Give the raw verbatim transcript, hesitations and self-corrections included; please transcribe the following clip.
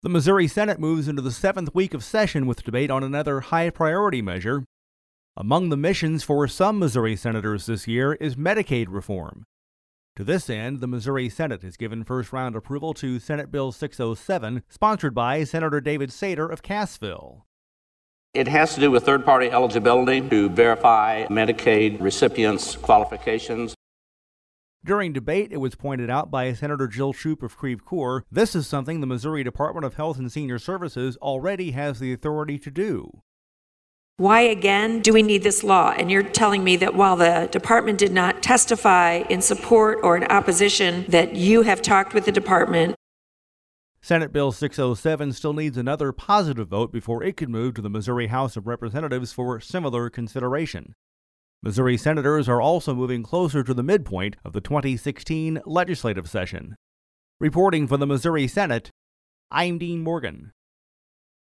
The Missouri Senate moves into the seventh week of session with debate on another high-priority measure. Among the missions for some Missouri senators this year is Medicaid reform. To this end, the Missouri Senate has given first-round approval to Senate Bill six oh seven, sponsored by Senator David Sater of Cassville. It has to do with third-party eligibility to verify Medicaid recipients' qualifications. During debate, it was pointed out by Senator Jill Shoup of Creve Coeur, this is something the Missouri Department of Health and Senior Services already has the authority to do. Why again do we need this law? And you're telling me that while the department did not testify in support or in opposition, that you have talked with the department. Senate Bill six oh seven still needs another positive vote before it could move to the Missouri House of Representatives for similar consideration. Missouri senators are also moving closer to the midpoint of the twenty sixteen legislative session. Reporting for the Missouri Senate, I'm Dean Morgan.